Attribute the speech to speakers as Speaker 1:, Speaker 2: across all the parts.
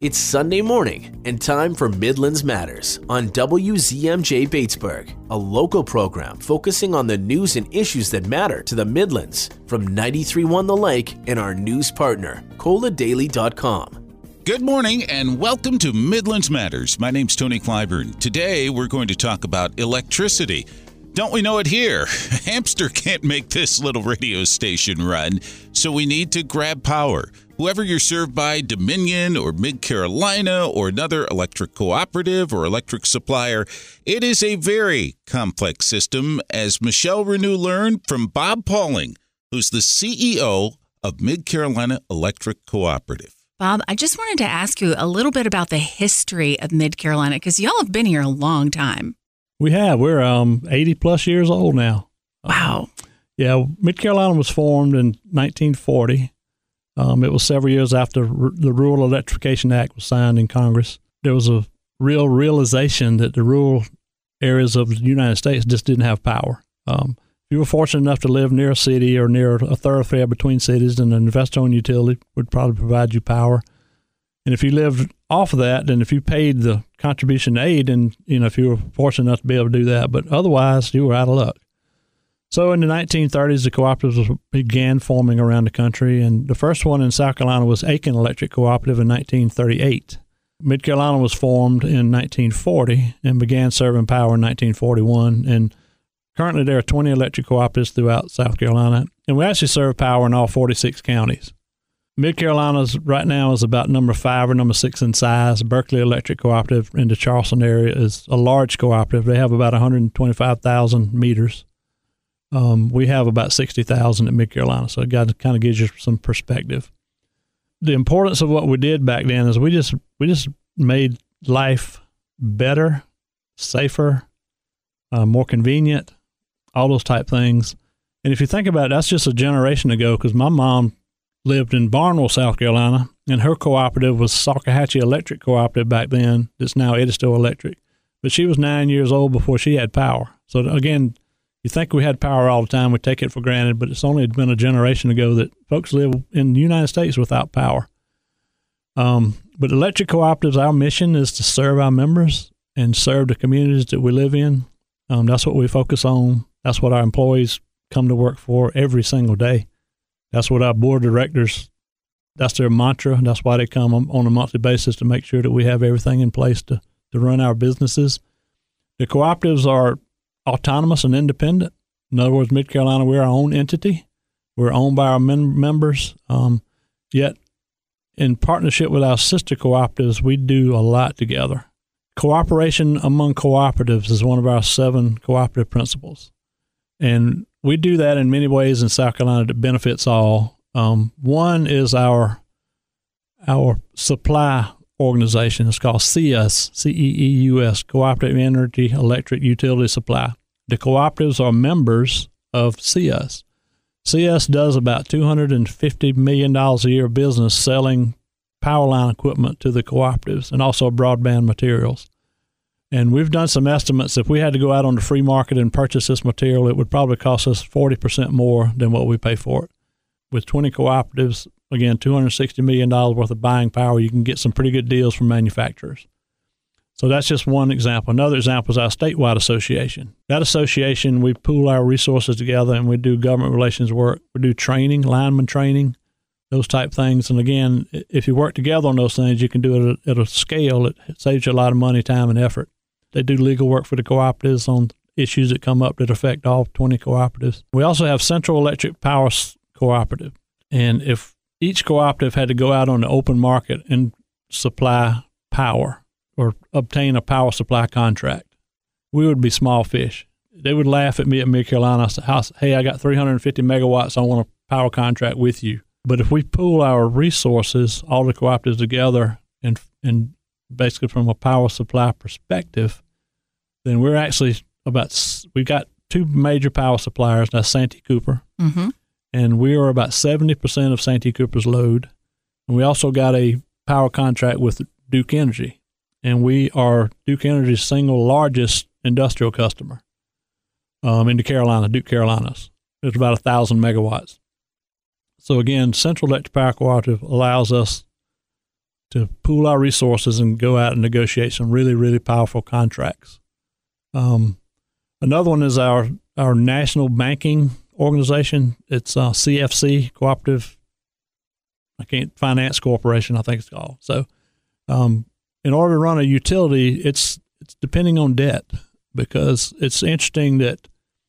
Speaker 1: It's Sunday morning and time for Midlands Matters on WZMJ Batesburg, a local program focusing on the news and issues that matter to the Midlands from 93.1 The Lake and our news partner, ColaDaily.com.
Speaker 2: Good morning and welcome to Midlands Matters. My name's Tony Clyburn. Today we're going to talk about electricity. Don't we know it here? A hamster can't make this little radio station run, so we need to grab power. Whoever you're served by, Dominion or Mid-Carolina or another electric cooperative or electric supplier, it is a very complex system, as Michelle Renew learned from Bob Pauling, who's the CEO of Mid-Carolina Electric Cooperative.
Speaker 3: Bob, I just wanted to ask you a little bit about the history of Mid-Carolina, because y'all have been here a long time.
Speaker 4: We have. We're 80 plus years old now.
Speaker 3: Wow.
Speaker 4: Yeah, Mid-Carolina was formed in 1940. It was several years after the Rural Electrification Act was signed in Congress. There was a real realization that the rural areas of the United States just didn't have power. If you were fortunate enough to live near a city or near a thoroughfare between cities, then an investor-owned utility would probably provide you power. And if you lived off of that, then if you paid the contribution aid, and if you were fortunate enough to be able to do that, but otherwise you were out of luck. So in the 1930s, the cooperatives began forming around the country, and the first one in South Carolina was Aiken Electric Cooperative in 1938. Mid-Carolina was formed in 1940 and began serving power in 1941, and currently there are 20 electric cooperatives throughout South Carolina, and we actually serve power in all 46 counties. Mid-Carolina's right now is about number 5 or number 6 in size. Berkeley Electric Cooperative in the Charleston area is a large cooperative. They have about 125,000 meters. We have about 60,000 at Mid-Carolina, so it kind of gives you some perspective. The importance of what we did back then is we just made life better, safer, more convenient, all those type things. And if you think about it, that's just a generation ago, because my mom lived in Barnwell, South Carolina, and her cooperative was Salkehatchie Electric Cooperative back then. It's now Edisto Electric. But she was 9 years old before she had power. So again, you think we had power all the time, we take it for granted, but it's only been a generation ago that folks live in the United States without power. But electric cooperatives, our mission is to serve our members and serve the communities that we live in. That's what we focus on. That's what our employees come to work for every single day. That's what our board of directors, that's their mantra. That's why they come on a monthly basis, to make sure that we have everything in place to run our businesses. The cooperatives are autonomous and independent. In other words, Mid-Carolina, we're our own entity. We're owned by our members. Yet, in partnership with our sister cooperatives, we do a lot together. Cooperation among cooperatives is one of our 7 cooperative principles. And we do that in many ways in South Carolina that benefits all. One is our supply organization. It's called CEUS, C-E-E-U-S, Cooperative Energy Electric Utility Supply. The cooperatives are members of CEUS. CEUS does about $250 million a year of business selling power line equipment to the cooperatives and also broadband materials. And we've done some estimates. If we had to go out on the free market and purchase this material, it would probably cost us 40% more than what we pay for it. With 20 cooperatives, again, $260 million worth of buying power, you can get some pretty good deals from manufacturers. So that's just one example. Another example is our statewide association. That association, we pool our resources together and we do government relations work. We do training, lineman training, those type things. And again, if you work together on those things, you can do it at a scale that saves you a lot of money, time, and effort. They do legal work for the cooperatives on issues that come up that affect all 20 cooperatives. We also have Central Electric Power Cooperative. And if each cooperative had to go out on the open market and supply power or obtain a power supply contract, we would be small fish. They would laugh at me at Mid-Carolina. Hey, I got 350 megawatts. I want a power contract with you. But if we pool our resources, all the cooperatives together, and basically from a power supply perspective, then we're actually we've got 2 major power suppliers. That's Santee Cooper. Mm-hmm. And we are about 70% of Santee Cooper's load. And we also got a power contract with Duke Energy. And we are Duke Energy's single largest industrial customer in the Carolina, Duke Carolinas. It's about 1,000 megawatts. So again, Central Electric Power Cooperative allows us to pool our resources and go out and negotiate some really, really powerful contracts. Another one is our national banking organization. It's CFC, Cooperative Finance Corporation, I think it's called. So in order to run a utility, it's depending on debt, because it's interesting that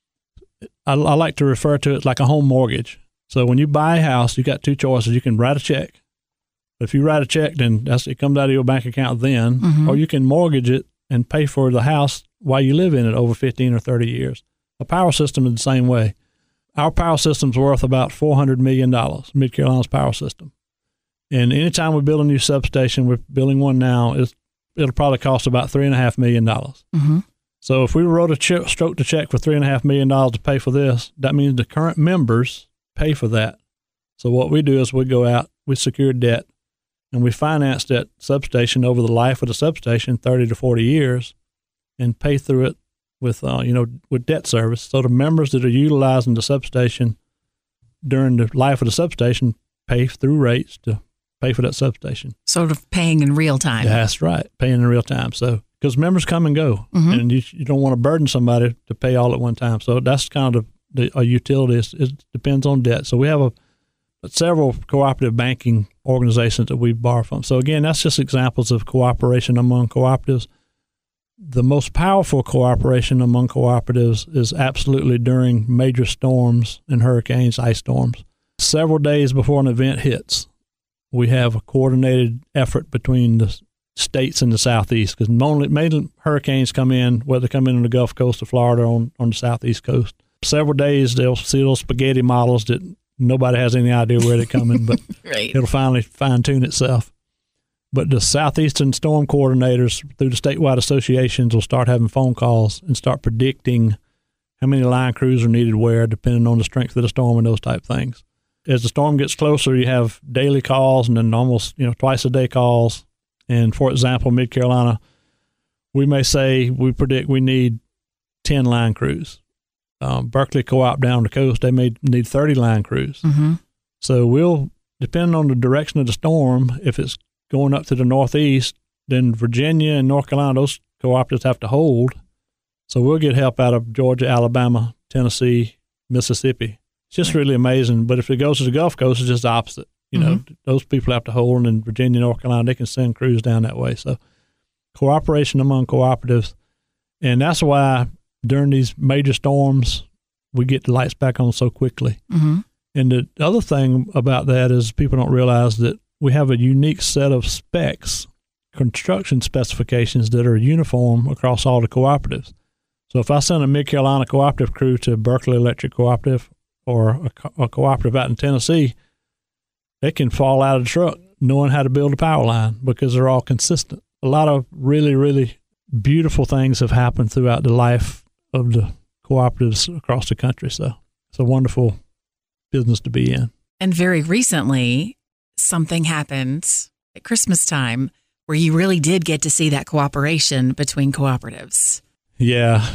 Speaker 4: I like to refer to it like a home mortgage. So when you buy a house, you got two choices. You can write a check. If you write a check, then it comes out of your bank account then, or you can mortgage it and pay for the house while you live in it over 15 or 30 years. A power system is the same way. Our power system's worth about $400 million, Mid-Carolina's power system. And anytime we build a new substation, we're building one now, it'll probably cost about $3.5 million.
Speaker 3: Mm-hmm.
Speaker 4: So if we wrote stroked a check for $3.5 million to pay for this, that means the current members pay for that. So what we do is we go out, we secure debt, and we finance that substation over the life of the substation, 30 to 40 years, and pay through it with debt service. So the members that are utilizing the substation during the life of the substation pay through rates to pay for that substation.
Speaker 3: Sort of paying in real time.
Speaker 4: That's right, paying in real time. So because members come and go, and you don't want to burden somebody to pay all at one time. So that's kind of a utility. It depends on debt. So we have several cooperative banking organizations that we borrow from. So again, that's just examples of cooperation among cooperatives. The most powerful cooperation among cooperatives is absolutely during major storms and hurricanes, ice storms. Several days before an event hits, we have a coordinated effort between the states in the southeast, because mainly hurricanes come in, whether they come in on the Gulf Coast of Florida or on the southeast coast. Several days they'll see those spaghetti models that nobody has any idea where they're coming, but
Speaker 3: right.
Speaker 4: It'll finally fine-tune itself. But the Southeastern Storm Coordinators through the statewide associations will start having phone calls and start predicting how many line crews are needed where, depending on the strength of the storm and those type things. As the storm gets closer, you have daily calls and then almost twice-a-day calls. And, for example, Mid-Carolina, we may say we predict we need 10 line crews. Berkeley Co-op down the coast, they may need 30 line crews.
Speaker 3: Mm-hmm.
Speaker 4: So we'll, depending on the direction of the storm, if it's going up to the northeast, then Virginia and North Carolina, those cooperatives have to hold. So we'll get help out of Georgia, Alabama, Tennessee, Mississippi. It's just really amazing. But if it goes to the Gulf Coast, it's just the opposite. Those people have to hold, and in Virginia, North Carolina, they can send crews down that way. So cooperation among cooperatives. And that's why during these major storms, we get the lights back on so quickly.
Speaker 3: Mm-hmm.
Speaker 4: And the other thing about that is people don't realize that we have a unique set of specs, construction specifications that are uniform across all the cooperatives. So if I send a Mid-Carolina cooperative crew to Berkeley Electric Cooperative or a cooperative out in Tennessee, they can fall out of the truck knowing how to build a power line because they're all consistent. A lot of really, really beautiful things have happened throughout the life of the cooperatives across the country. So it's a wonderful business to be in.
Speaker 3: And very recently, something happened at Christmas time where you really did get to see that cooperation between cooperatives.
Speaker 4: Yeah.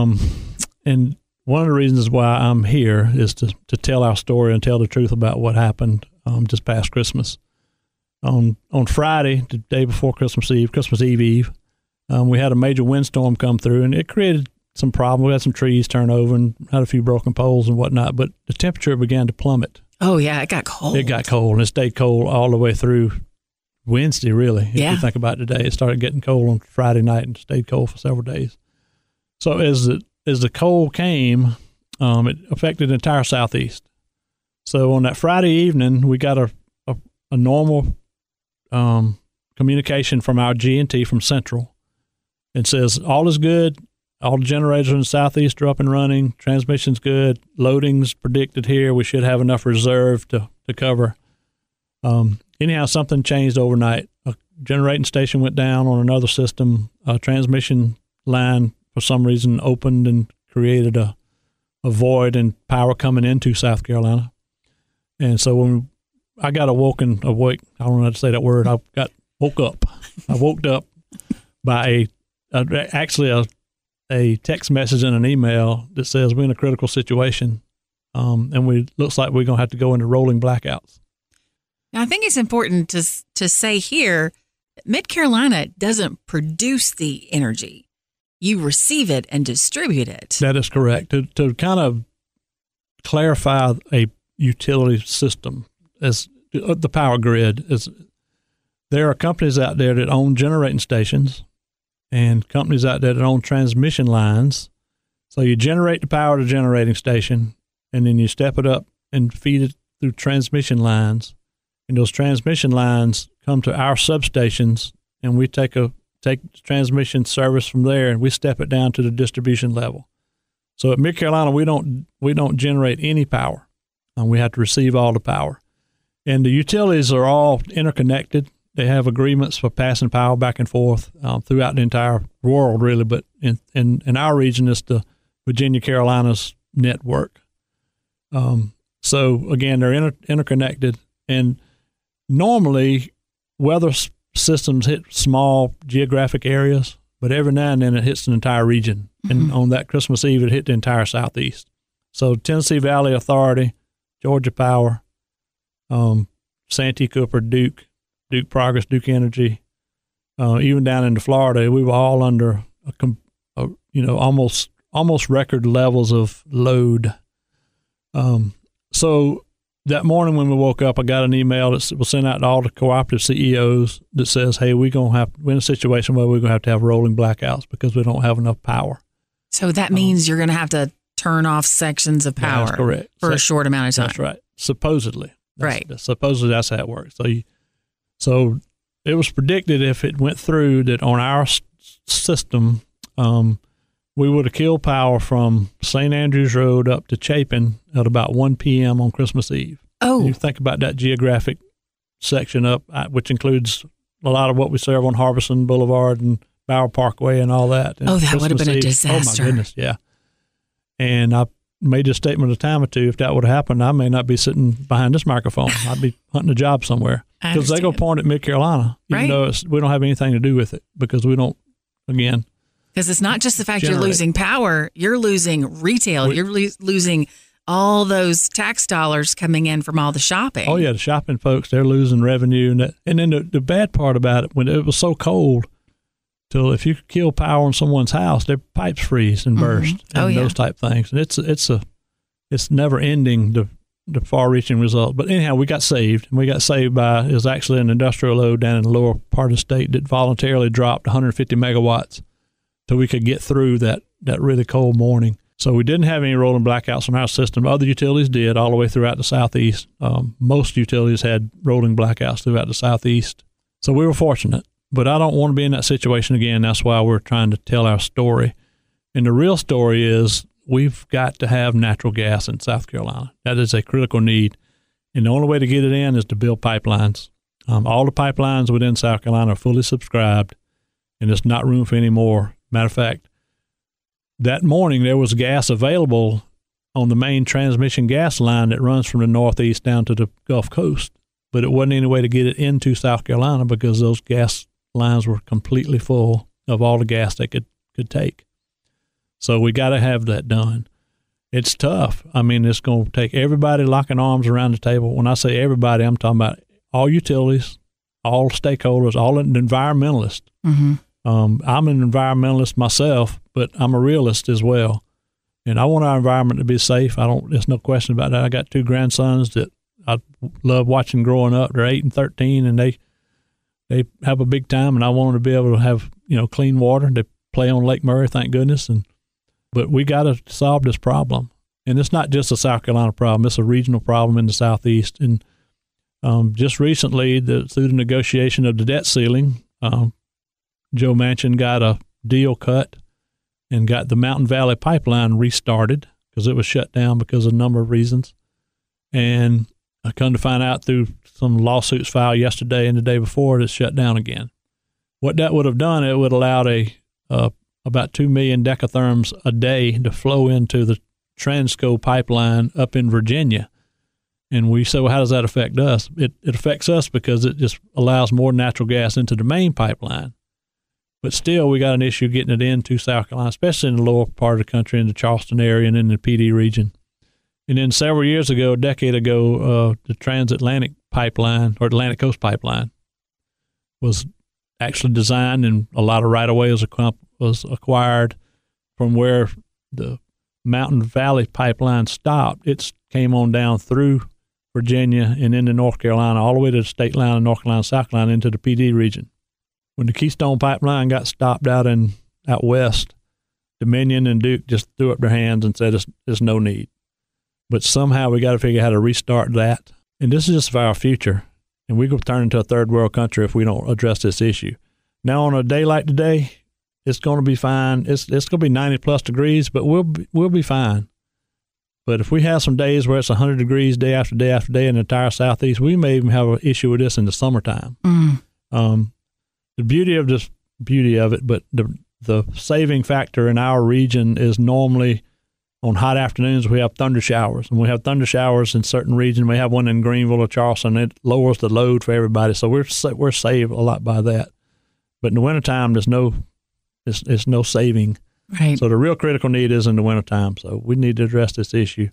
Speaker 4: And one of the reasons why I'm here is to tell our story and tell the truth about what happened just past Christmas. On Friday, the day before Christmas Eve, we had a major windstorm come through, and it created some problems. We had some trees turn over and had a few broken poles and whatnot, but the temperature began to plummet.
Speaker 3: Oh, yeah, it got cold.
Speaker 4: It got cold, and it stayed cold all the way through Wednesday, really. If you think about it today, it started getting cold on Friday night and stayed cold for several days. So as the cold came, it affected the entire Southeast. So on that Friday evening, we got a normal communication from our G&T from Central. It says all is good. All the generators in the Southeast are up and running. Transmission's good. Loading's predicted here. We should have enough reserve to cover. Anyhow, something changed overnight. A generating station went down on another system. A transmission line, for some reason, opened and created a void in power coming into South Carolina. And so when I got awake, I don't know how to say that word. I woke up. I woke up by a text message and an email that says we're in a critical situation, and looks like we're going to have to go into rolling blackouts.
Speaker 3: Now, I think it's important to say here Mid-Carolina doesn't produce the energy. You receive it and distribute it.
Speaker 4: That is correct. To kind of clarify a utility system as the power grid, is there are companies out there that own generating stations and companies out there that own transmission lines. So you generate the power to generating station, and then you step it up and feed it through transmission lines. And those transmission lines come to our substations, and we take transmission service from there, and we step it down to the distribution level. So at Mid-Carolina, we don't generate any power, and we have to receive all the power. And the utilities are all interconnected. They have agreements for passing power back and forth throughout the entire world, really. But in our region, it's the Virginia Carolinas network. So again, they're interconnected, and normally weather systems hit small geographic areas, but every now and then it hits an entire region. And on that Christmas Eve, it hit the entire Southeast. So Tennessee Valley Authority, Georgia Power, Santee Cooper, Duke Progress, Duke Energy, even down into Florida, we were all under almost record levels of load. So that morning when we woke up, I got an email that was sent out to all the cooperative CEOs that says, "Hey, we're in a situation where we're going to have rolling blackouts because we don't have enough power."
Speaker 3: So that means you're going to have to turn off sections of power.
Speaker 4: That's correct.
Speaker 3: For a short amount of time.
Speaker 4: That's right. Supposedly.
Speaker 3: Supposedly
Speaker 4: that's how it works. So it was predicted if it went through that on our system, we would have killed power from St. Andrews Road up to Chapin at about 1 p.m. on Christmas Eve.
Speaker 3: Oh.
Speaker 4: And you think about that geographic section up, which includes a lot of what we serve on Harbison Boulevard and Bower Parkway and all that. And
Speaker 3: that Christmas would have been a disaster.
Speaker 4: Oh, my goodness, yeah. And I made a statement a time or two. If that would have happened, I may not be sitting behind this microphone. I'd be hunting a job somewhere. Because they go point at Mid-Carolina, even though we don't have anything to do with it, because we don't, again.
Speaker 3: Because it's not just the fact you're losing power, you're losing retail, you're losing all those tax dollars coming in from all the shopping.
Speaker 4: Oh, yeah, the shopping folks, they're losing revenue. And then the bad part about it, when it was so cold, till if you kill power in someone's house, their pipes freeze and burst and those type things. And it's never ending, the far-reaching result. But anyhow, we got saved. And we got saved by, it was actually an industrial load down in the lower part of the state that voluntarily dropped 150 megawatts so we could get through that really cold morning. So we didn't have any rolling blackouts on our system. Other utilities did all the way throughout the Southeast. Most utilities had rolling blackouts throughout the Southeast. So we were fortunate. But I don't want to be in that situation again. That's why we're trying to tell our story. And the real story is we've got to have natural gas in South Carolina. That is a critical need. And the only way to get it in is to build pipelines. All the pipelines within South Carolina are fully subscribed, and there's not room for any more. Matter of fact, that morning there was gas available on the main transmission gas line that runs from the Northeast down to the Gulf Coast, but it wasn't any way to get it into South Carolina because those gas lines were completely full of all the gas they could take. So we got to have that done. It's tough. I mean, it's going to take everybody locking arms around the table. When I say everybody, I'm talking about all utilities, all stakeholders, all environmentalists. Mm-hmm. I'm an environmentalist myself, but I'm a realist as well. And I want our environment to be safe. There's no question about that. I got 2 grandsons that I love watching growing up. They're 8 and 13, and they have a big time, and I want them to be able to have, clean water. They play on Lake Murray, thank goodness. But we got to solve this problem. And it's not just a South Carolina problem. It's a regional problem in the Southeast. And just recently, through the negotiation of the debt ceiling, Joe Manchin got a deal cut and got the Mountain Valley Pipeline restarted because it was shut down because of a number of reasons. And I come to find out through some lawsuits filed yesterday and the day before, it's shut down again. What that would have done, it would have allowed about 2 million decatherms a day to flow into the Transco pipeline up in Virginia. And we say, well, how does that affect us? It affects us because it just allows more natural gas into the main pipeline. But still, we got an issue getting it into South Carolina, especially in the lower part of the country, in the Charleston area and in the PD region. And then several years ago, a decade ago, the Transatlantic pipeline or Atlantic Coast pipeline was actually designed, and a lot of right-of-way was acquired from where the Mountain Valley pipeline stopped. It came on down through Virginia and into North Carolina, all the way to the state line of North Carolina, South Carolina, into the PD region. When the Keystone Pipeline got stopped out west, Dominion and Duke just threw up their hands and said there's no need. But somehow we got to figure out how to restart that. And this is just for our future. And we're going to turn into a third world country if we don't address this issue. Now, on a day like today, it's going to be fine. It's going to be 90 plus degrees, but we'll be fine. But if we have some days where it's 100 degrees day after day after day in the entire Southeast, we may even have an issue with this in the summertime. The beauty of it, but the saving factor in our region is normally on hot afternoons we have thunder showers, and we have thunder showers in certain regions. We have one in Greenville or Charleston. It lowers the load for everybody, so we're saved a lot by that. But in the wintertime, there's no saving.
Speaker 3: Right.
Speaker 4: So the real critical need is in the wintertime. So we need to address this issue.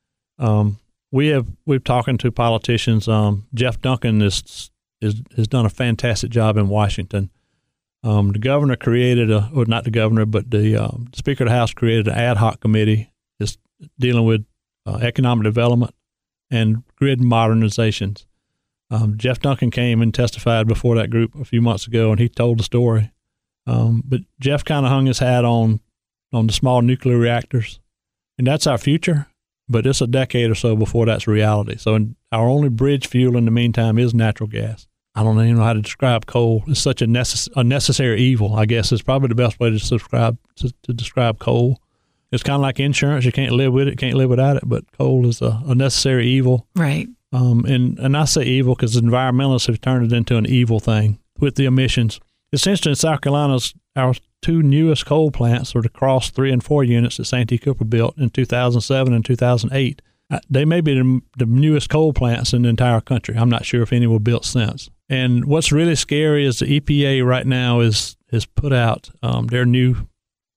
Speaker 4: We've talking to politicians. Jeff Duncan has done a fantastic job in Washington. The governor created not the governor, but the Speaker of the House created an ad hoc committee just dealing with economic development and grid modernizations. Jeff Duncan came and testified before that group a few months ago, and he told the story. But Jeff kind of hung his hat on the small nuclear reactors, and that's our future, but it's a decade or so before that's reality. So our only bridge fuel in the meantime is natural gas. I don't even know how to describe coal. It's such a necessary evil, I guess, is probably the best way to describe coal. It's kind of like insurance. You can't live with it, can't live without it, but coal is a necessary evil.
Speaker 3: Right.
Speaker 4: And I say evil because environmentalists have turned it into an evil thing with the emissions. It's interesting, in South Carolina, our two newest coal plants are the Cross 3 and 4 units that Santee Cooper built in 2007 and 2008. They may be the newest coal plants in the entire country. I'm not sure if any were built since. And what's really scary is the EPA right now has put out their new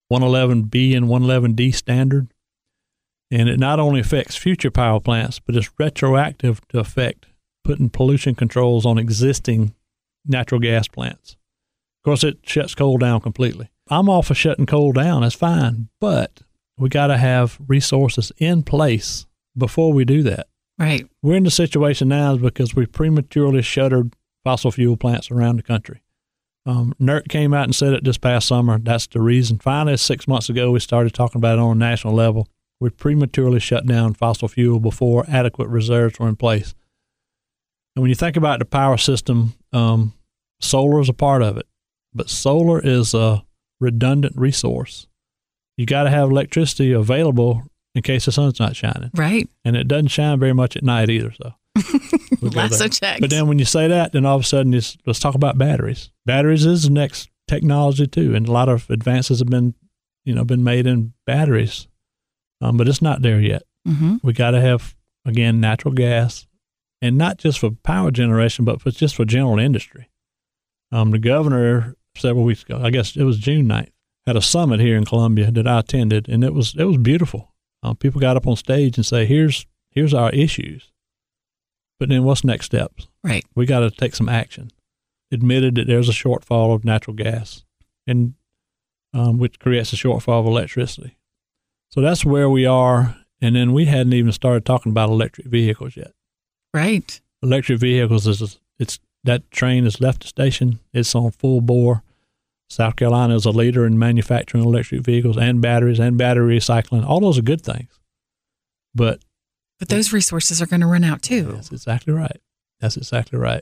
Speaker 4: 111B and 111D standard. And it not only affects future power plants, but it's retroactive to affect putting pollution controls on existing natural gas plants. Of course, it shuts coal down completely. I'm all for shutting coal down. That's fine. But we got to have resources in place before we do that.
Speaker 3: Right.
Speaker 4: We're in the situation now because we prematurely shuttered fossil fuel plants around the country. NERC came out and said it this past summer. That's the reason. Finally, 6 months ago, we started talking about it on a national level. We prematurely shut down fossil fuel before adequate reserves were in place. And when you think about the power system, solar is a part of it. But solar is a redundant resource. You got to have electricity available in case the sun's not shining.
Speaker 3: Right.
Speaker 4: And it doesn't shine very much at night either. So
Speaker 3: lots of checks.
Speaker 4: But then when you say that, then all of a sudden let's talk about batteries. Batteries is the next technology too, and a lot of advances have been made in batteries, but it's not there yet.
Speaker 3: Mm-hmm.
Speaker 4: We got to have, again, natural gas, and not just for power generation, but just for general industry. The governor several weeks ago, I guess it was June 9th, had a summit here in Columbia that I attended, and it was beautiful. People got up on stage and say, here's our issues. But then what's next steps?
Speaker 3: Right.
Speaker 4: We got to take some action. Admitted that there's a shortfall of natural gas, and which creates a shortfall of electricity. So that's where we are. And then we hadn't even started talking about electric vehicles yet.
Speaker 3: Right.
Speaker 4: Electric vehicles that train has left the station. It's on full bore. South Carolina is a leader in manufacturing electric vehicles and batteries and battery recycling. All those are good things. But
Speaker 3: those resources are going to run out too.
Speaker 4: That's exactly right. That's exactly right.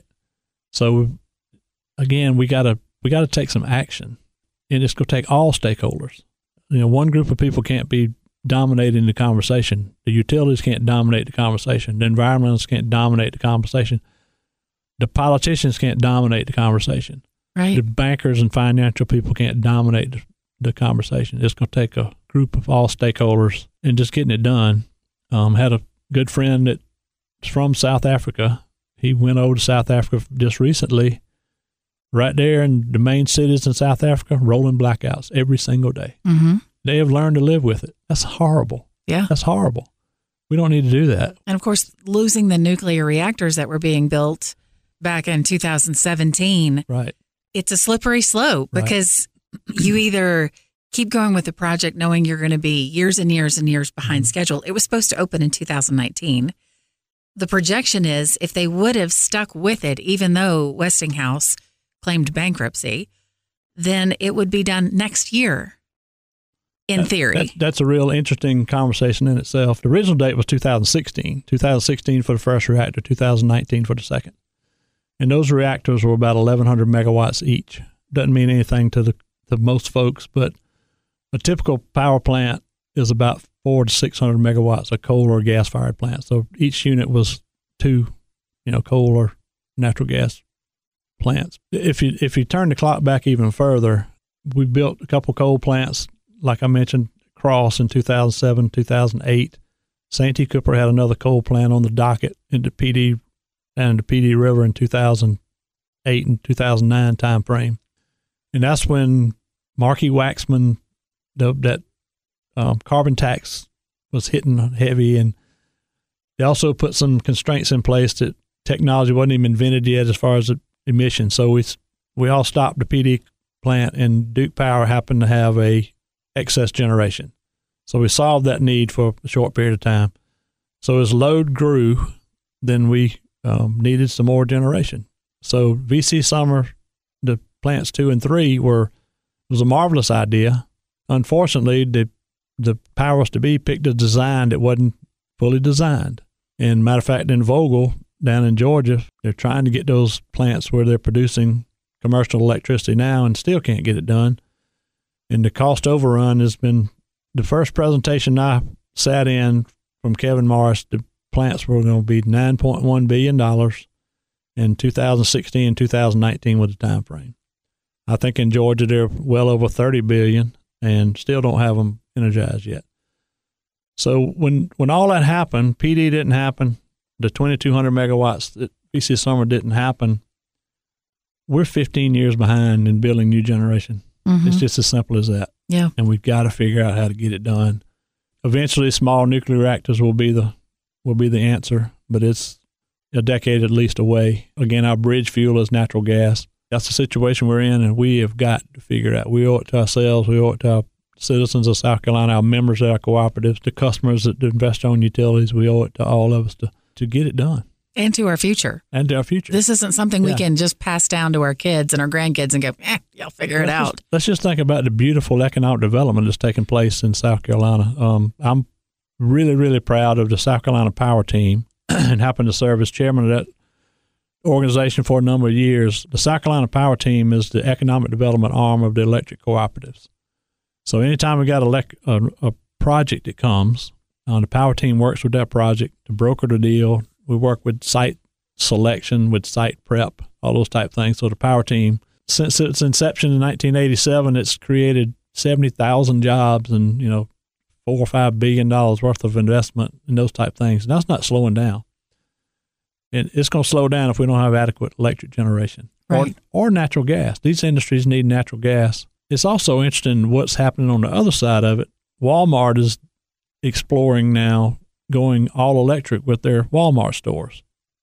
Speaker 4: So again, we got to take some action, and it's going to take all stakeholders. One group of people can't be dominating the conversation. The utilities can't dominate the conversation. The environmentalists can't dominate the conversation. The politicians can't dominate the conversation.
Speaker 3: Right.
Speaker 4: The bankers and financial people can't dominate the conversation. It's going to take a group of all stakeholders and just getting it done. Had a good friend that's from South Africa. He went over to South Africa just recently. Right there in the main cities in South Africa, rolling blackouts every single day.
Speaker 3: Mm-hmm.
Speaker 4: They have learned to live with it. That's horrible.
Speaker 3: Yeah.
Speaker 4: That's horrible. We don't need to do that.
Speaker 3: And of course, losing the nuclear reactors that were being built back in 2017.
Speaker 4: Right.
Speaker 3: it's a slippery slope because you either keep going with the project knowing you're going to be years and years and years behind schedule. It was supposed to open in 2019. The projection is if they would have stuck with it, even though Westinghouse claimed bankruptcy, then it would be done next year, in theory.
Speaker 4: That's a real interesting conversation in itself. The original date was 2016. 2016 for the first reactor, 2019 for the second. And those reactors were about 1,100 megawatts each. Doesn't mean anything to most folks, but a typical power plant is about 400 to 600 megawatts, a coal or gas-fired plant. So each unit was 2, coal or natural gas plants. If you turn the clock back even further, we built a couple coal plants, like I mentioned, Cross in 2007, 2008. Santee Cooper had another coal plant on the docket in the PD River in 2008 and 2009 timeframe. And that's when Markey Waxman, that carbon tax was hitting heavy, and they also put some constraints in place that technology wasn't even invented yet as far as emissions. So we all stopped the PD plant, and Duke Power happened to have a excess generation. So we solved that need for a short period of time. So as load grew, then we needed some more generation. So VC Summer, the plants 2 and 3 was a marvelous idea. Unfortunately, the powers to be picked a design that wasn't fully designed. And matter of fact, in Vogtle, down in Georgia, they're trying to get those plants where they're producing commercial electricity now and still can't get it done. And the cost overrun has been the first presentation I sat in from Kevin Morris. The plants were going to be $9.1 billion in 2016 and 2019 with the time frame. I think in Georgia they're well over $30 billion and still don't have them energized yet. So when all that happened, PD didn't happen, the 2,200 megawatts that VC Summer didn't happen, we're 15 years behind in building new generation. Mm-hmm. It's just as simple as that.
Speaker 3: Yeah.
Speaker 4: And we've got to figure out how to get it done. Eventually, small nuclear reactors will be the answer, but it's a decade at least away. Again, our bridge fuel is natural gas. That's the situation we're in, and we have got to figure it out. We owe it to ourselves. We owe it to our citizens of South Carolina, our members of our cooperatives, the customers that invest on utilities. We owe it to all of us to get it done.
Speaker 3: And to our future.
Speaker 4: And to our future.
Speaker 3: This isn't something we can just pass down to our kids and our grandkids and go, y'all figure it out.
Speaker 4: Let's just think about the beautiful economic development that's taking place in South Carolina. I'm really, really proud of the South Carolina Power Team and happen to serve as chairman of that organization for a number of years. The South Carolina Power Team is the economic development arm of the electric cooperatives. So anytime we got a project that comes, the Power Team works with that project to broker the deal. We work with site selection, with site prep, all those type things. So the Power Team, since its inception in 1987, it's created 70,000 jobs and, $4 or $5 billion worth of investment in those type things. And that's not slowing down. And it's going to slow down if we don't have adequate electric generation or natural gas. These industries need natural gas. It's also interesting what's happening on the other side of it. Walmart is exploring now going all electric with their Walmart stores.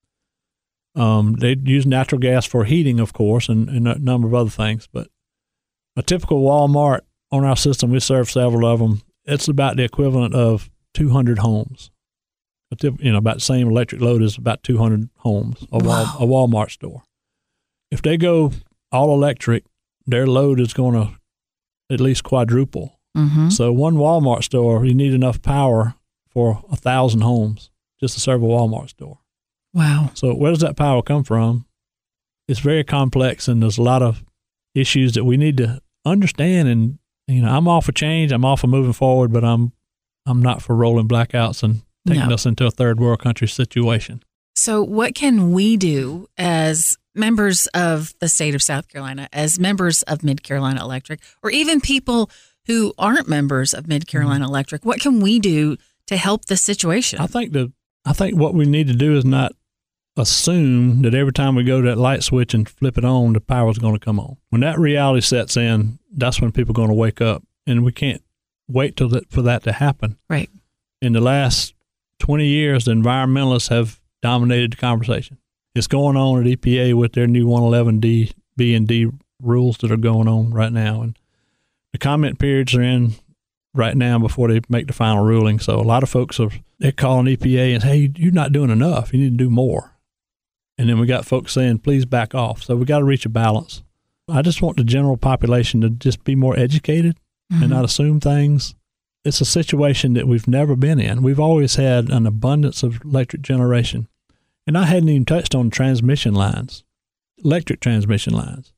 Speaker 4: They use natural gas for heating, of course, and a number of other things. But a typical Walmart on our system, we serve several of them. It's about the equivalent of 200 homes. About the same electric load as about 200 homes, a Walmart store. If they go all electric, their load is going to at least quadruple. Mm-hmm. So one Walmart store, you need enough power for 1,000 homes just to serve a Walmart store.
Speaker 3: Wow.
Speaker 4: So where does that power come from? It's very complex, and there's a lot of issues that we need to understand. And, I'm all for change. I'm all for moving forward, but I'm not for rolling blackouts and taking us into a third world country situation.
Speaker 3: So what can we do as members of the state of South Carolina, as members of Mid-Carolina Electric, or even people who aren't members of Mid-Carolina Electric? What can we do to help the situation?
Speaker 4: I think what we need to do is not assume that every time we go to that light switch and flip it on, the power's going to come on. When that reality sets in, that's when people are going to wake up, and we can't wait for that to happen.
Speaker 3: Right.
Speaker 4: In the last 20 years, the environmentalists have dominated the conversation. It's going on at EPA with their new 111B and D rules that are going on right now. And the comment periods are in right now before they make the final ruling. So a lot of folks they're calling EPA and say, hey, you're not doing enough. You need to do more. And then we got folks saying, please back off. So we got to reach a balance. I just want the general population to just be more educated and not assume things. It's a situation that we've never been in. We've always had an abundance of electric generation. And I hadn't even touched on transmission lines, electric transmission lines.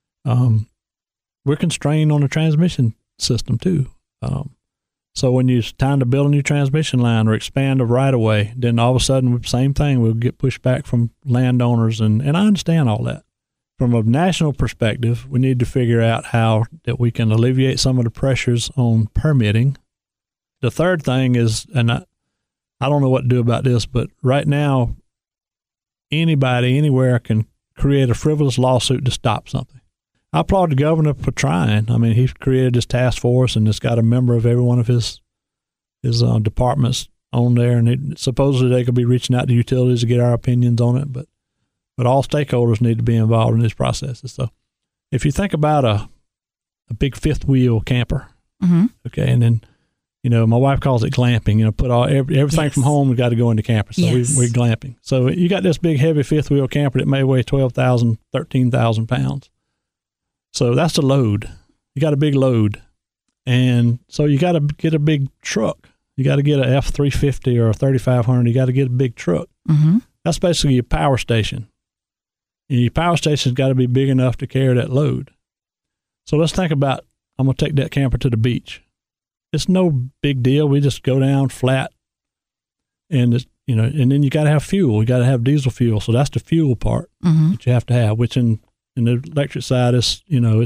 Speaker 4: We're constrained on the transmission system too. So when it's time to build a new transmission line or expand a right-of-way, then all of a sudden, same thing, we'll get pushed back from landowners. And I understand all that. From a national perspective, we need to figure out how that we can alleviate some of the pressures on permitting. The third thing is, and I don't know what to do about this, but right now, anybody, anywhere can create a frivolous lawsuit to stop something. I applaud the governor for trying. I mean, he's created this task force, and it's got a member of every one of his departments on there, and supposedly they could be reaching out to utilities to get our opinions on it, but all stakeholders need to be involved in these processes. So if you think about a big fifth wheel camper, okay, and then, my wife calls it glamping, put everything from home, we got to go into camper. So we're glamping. So you got this big heavy fifth wheel camper that may weigh 12,000, 13,000 pounds. So that's the load. You got a big load. And so you got to get a big truck. You got to get a F-350 or a 3,500. You got to get a big truck. That's basically your power station. And your power station's got to be big enough to carry that load. So let's think about, I'm going to take that camper to the beach. It's no big deal. We just go down flat, and and then you got to have fuel. You got to have diesel fuel. So that's the fuel part that you have to have, which in the electric side is,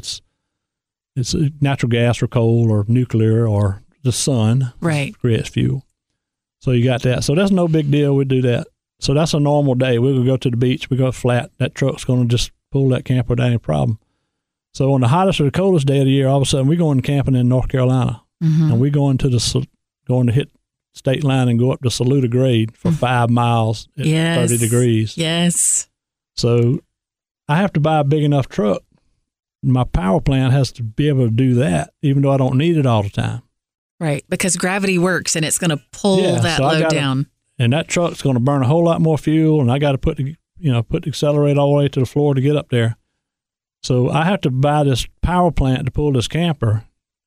Speaker 4: it's natural gas or coal or nuclear or the sun creates fuel. So you got that. So that's no big deal. We do that. So that's a normal day. We'll go to the beach. We go flat. That truck's going to just pull that camper without any problem. So on the hottest or the coldest day of the year, all of a sudden we're going camping in North Carolina, and we're going to hit state line and go up to Saluda Grade for 5 miles at 30 degrees.
Speaker 3: Yes.
Speaker 4: So I have to buy a big enough truck. My power plant has to be able to do that, even though I don't need it all the time.
Speaker 3: Right, because gravity works, and it's going to pull that load down.
Speaker 4: And that truck's going to burn a whole lot more fuel, and I got to put the accelerator all the way to the floor to get up there. So I have to buy this power plant to pull this camper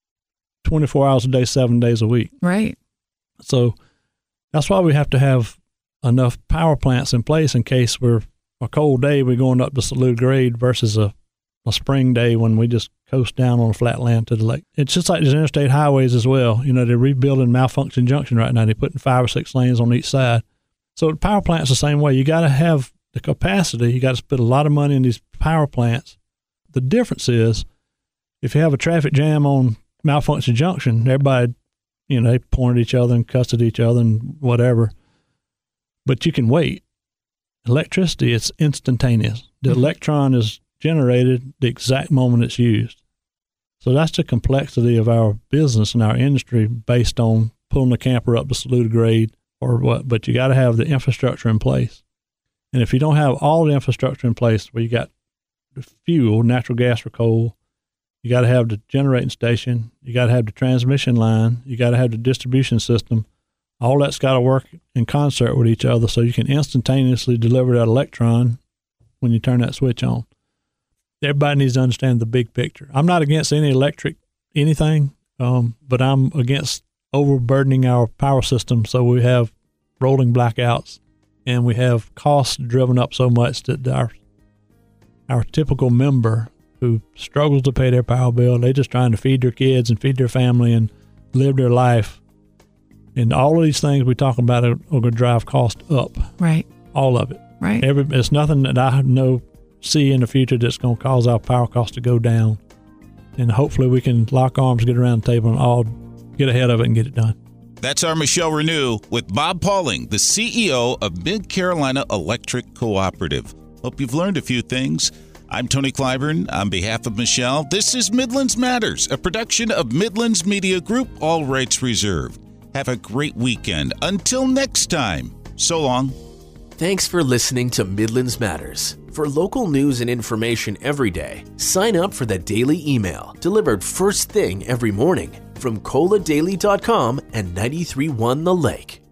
Speaker 4: 24 hours a day, 7 days a week.
Speaker 3: Right.
Speaker 4: So that's why we have to have enough power plants in place in case we're a cold day, we're going up to Saluda Grade versus a spring day when we just coast down on a flat land to the lake. It's just like these interstate highways as well. They're rebuilding Malfunction Junction right now. They're putting 5 or 6 lanes on each side. So the power plant's the same way. You got to have the capacity. You got to spend a lot of money in these power plants. The difference is if you have a traffic jam on Malfunction Junction, everybody, they point at each other and cuss at each other and whatever. But you can wait. Electricity, it's instantaneous. The electron is generated the exact moment it's used. So that's the complexity of our business and our industry based on pulling the camper up to Saluda Grade or what. But you got to have the infrastructure in place. And if you don't have all the infrastructure in place, where you got the fuel, natural gas or coal, you got to have the generating station, you got to have the transmission line, you got to have the distribution system. All that's got to work in concert with each other so you can instantaneously deliver that electron when you turn that switch on. Everybody needs to understand the big picture. I'm not against any electric anything, but I'm against overburdening our power system so we have rolling blackouts and we have costs driven up so much that our typical member who struggles to pay their power bill, they're just trying to feed their kids and feed their family and live their life. And all of these things we talk about are going to drive cost up.
Speaker 3: Right.
Speaker 4: All of it.
Speaker 3: Right.
Speaker 4: It's nothing that I see in the future that's going to cause our power costs to go down. And hopefully we can lock arms, get around the table, and all get ahead of it and get it done.
Speaker 2: That's our Michelle Renew with Bob Pauling, the CEO of Mid-Carolina Electric Cooperative. Hope you've learned a few things. I'm Tony Clyburn. On behalf of Michelle, this is Midlands Matters, a production of Midlands Media Group, all rights reserved. Have a great weekend. Until next time, so long.
Speaker 1: Thanks for listening to Midlands Matters. For local news and information every day, sign up for the daily email delivered first thing every morning from coladaily.com and 93.1 The Lake.